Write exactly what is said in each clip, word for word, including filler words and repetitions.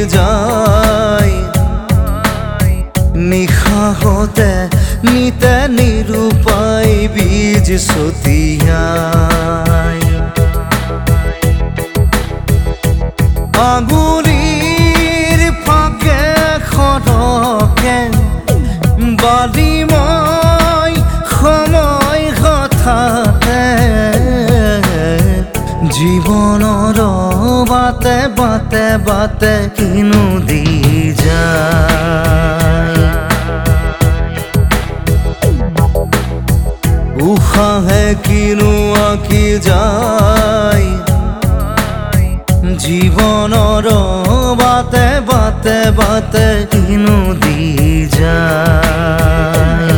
যায় নিশাহতে নিতে নিৰুপায় বীজ ছটিয়াই আঙুলিৰ ফাকে খৰকে বালিময় সময় হঠাতে জীৱনৰ বাটে বাটে বাটে কিনো দি যায় উশাহে কিনো আঁকি যায় জীৱনৰ বাটে বাটে বাটে কিনো দি যায়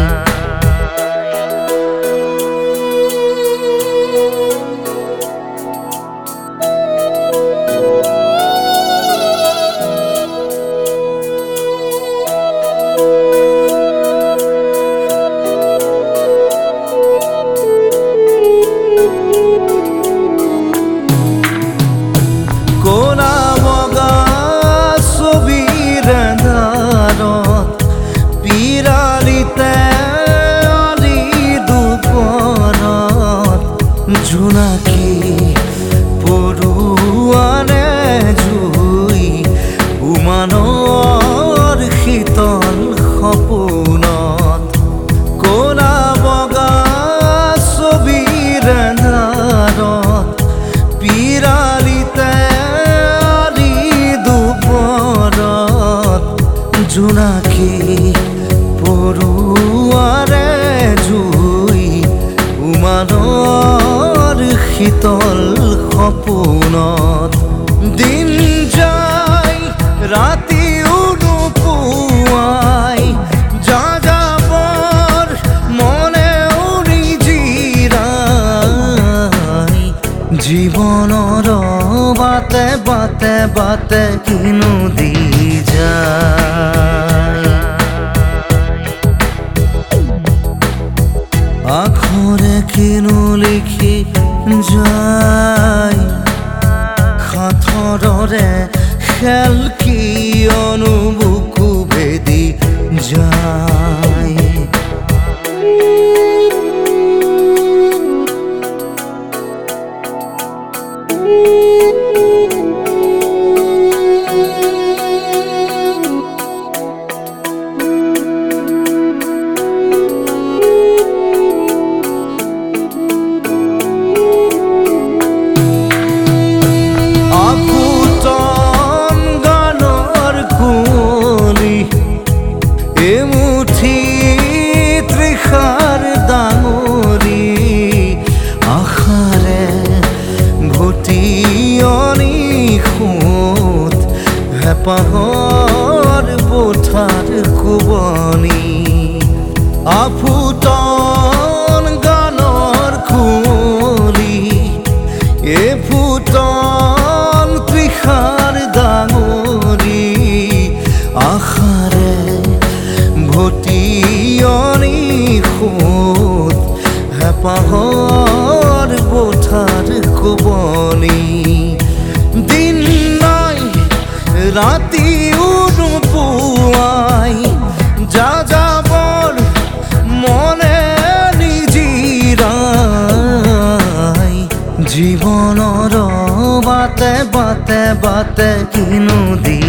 জোনাকী পৰুৱানে জুই উমানৰ শীতল সপোনত ক'লা বগা ছবিৰ আন্ধাৰত পিৰালিতে আলি দুপৰত জোনাকী পৰুৱাৰে জুই উমানৰ শীতল সপোনত দিন যায় ৰাতিও নোপোৱাই যাযাবৰ মনেও নিজিৰাই জীৱনৰ বাটে বাটে বাটে কিনো দি যায় আখৰে কিনো লিখি যায় সাঁথৰৰে খেল কিয়নো বুকু ভেদি যায় এমুঠি তৃষাৰ ডাঙৰি আশাৰে ঘটিয়নি সোঁত হেঁপাহৰ পথাৰ কোবনি আফুটন গানৰ কুঁৱলী এফুটন তৃষাৰ ডাঙৰি আশাৰে ঘটিয়নি সোঁত হেঁপাহৰ পথাৰ কোবনি দিন নাই ৰাতিও নোপোৱাই যাযাবৰ মনে নিজিৰাই জীৱনৰ বাটে বাটে বাটে কিনো দি